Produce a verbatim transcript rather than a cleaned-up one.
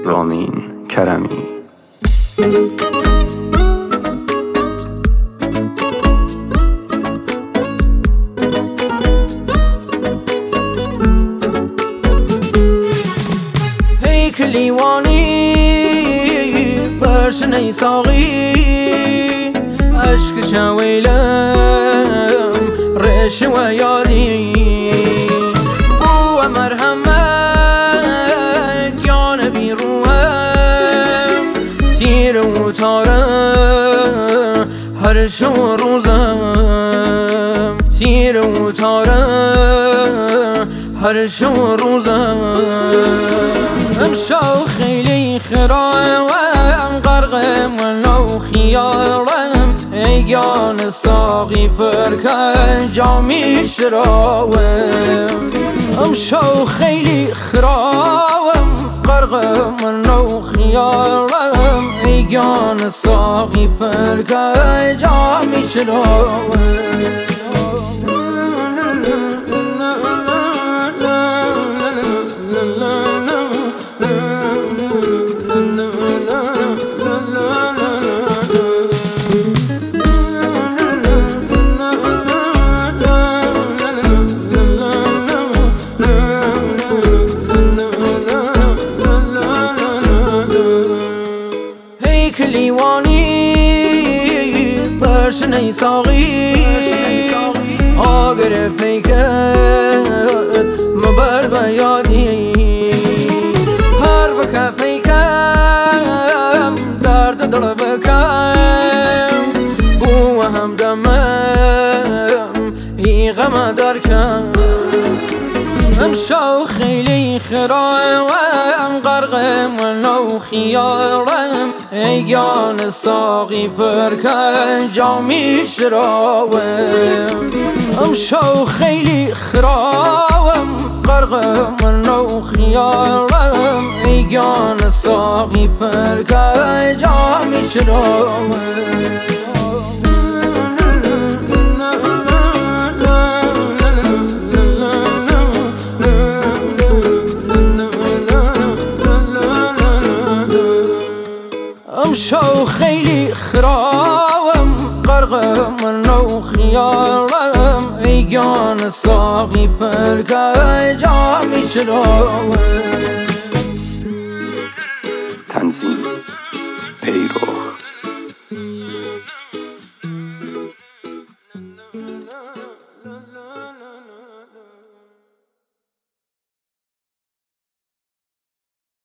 رامین کرمی. هی کلیوانی برشنی ساقی عشق شویلم ریش و یاری بو مرحمت جان بیروم سیر و تاره هر شو روزم سیر و تاره هر شو روزم امشو خیلی خرام غرقم ولو خیارم ایگان ساقی پرکن جامی شراوم امشو خیلی خرام غرقم ولو خیارم ایگان ساقی پرکن جامی شراوم کلیوانی برشنی ساقی آگر پیکت مبر بیادی هر بکه پیکم درد دل بکم بو هم دمم ای غم درکم امشو خیلی خرام غرقم ولو خیارم ایگان ساقی پرکن جامی شراوم امشو خیلی خرام غرقم ولو خیارم ایگان ساقی پرکن جامی شراوم امشو خیلی خرام غرقم ولو خیارم ایگان ساقی پرکن جامی شراوم. تنظیم